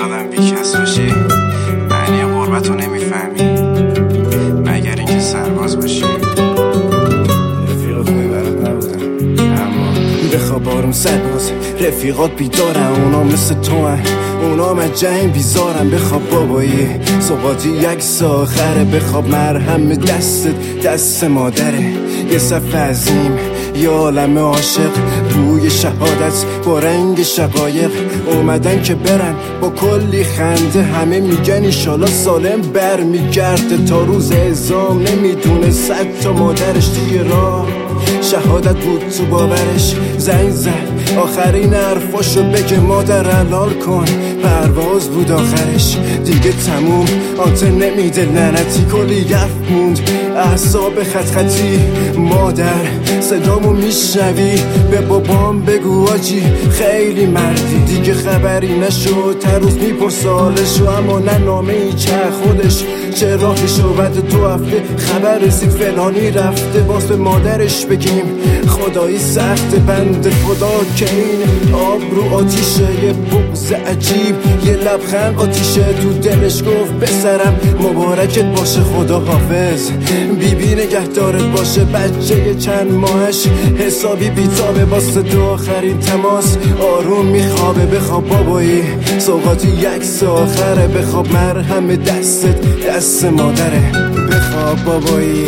آدم بیکس باشی معنی غربتو نمیفهمی، مگر اینکه سرباز باشی. رفیقات میبرم نبودم اما بخواب آروم سرباز، رفیقات بیدارن، اونا مثل تو هن، اونا من جنگ بیزارن. بخواب بابایی صبحاتی یک ساخره، بخواب مرهم دستت دست مادره. یه صف عظیم یه عالم عاشق روی شهادت با رنگ شقایق اومدن که برن با کلی خنده. همه میگن ایشالا سالم بر میگرده، تا روز اعزام نمیدونه صد تا مادرش توی راه شهادت بود تو باورش. زنگ زد آخرین حرفاشو بگه مادر حلال کن، پرواز بود آخرش دیگه تموم. آنتن نمیده لعنتی کلی یف موند، اعصاب خط خطی. مادر صدامو میشنوی؟ به بابام بگو آجی خیلی مردی. دیگه خبری نشد هر روز میپرس حالشو، اما نه نامه ای چه خودش چه راهی شود. 2 هفته خبر رسید فلانی رفته، باز به مادرش بگیم خدایی سخت. بند خدا که این آب رو آتیشه، یه بغض عجیب یه لبخند آتیشه. تو دلش گفت بسرم مبارکت باشه خدا حافظ، بیبی نگهدارت باشه. بچه چند ماهش حسابی بیتابه، واسه 2 آخرین تماس آروم میخوابه. بخواب بابایی سوقاتی یک ساخره، بخواب مرهم دستت دست مادره. بخواب بابایی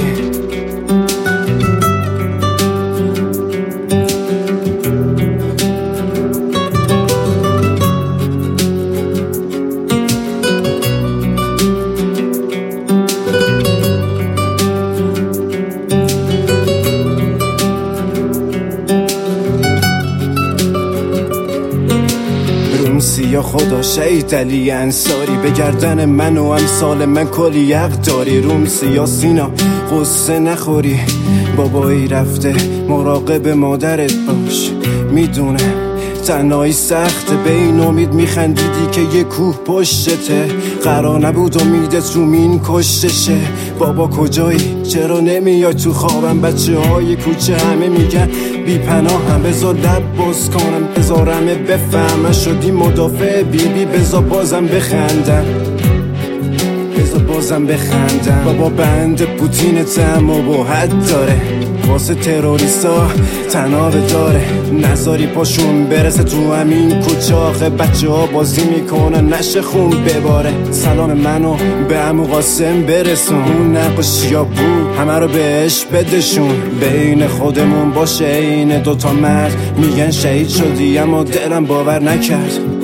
یا خدا شهید علی انصاری، به گردن من و امثال من کلی یق داری. رومسی یا سینا قصه نخوری، بابایی رفته مراقب مادرت باش. میدونم تنهایی سخته، به این امید میخندیدی که یه کوه پشتته. قرار نبود امیدت رو مین کشتشه. بابا کجایی؟ چرا نمیای تو خوابم؟ بچه های کوچه همه میگن بی پناه هم، بذار لب باز کنم بذارمه بفهمم. شدی مدافع بیبی بذار بازم بخندم، بذار بازم بخندم. بابا بند پوتین تم و با حد داره، واسه تروریستا تنابه داره. نذاری پاشون برسه تو همین کوچه، آخه بچه ها بازی میکنن نشه خون بباره. سلام منو به عمو قاسم برسون، اون نقاشی ها بود همه رو بهش بدشون. بین خودمون باشه این 2 تا مرد، میگن شهید شدی اما دلم باور نکرد.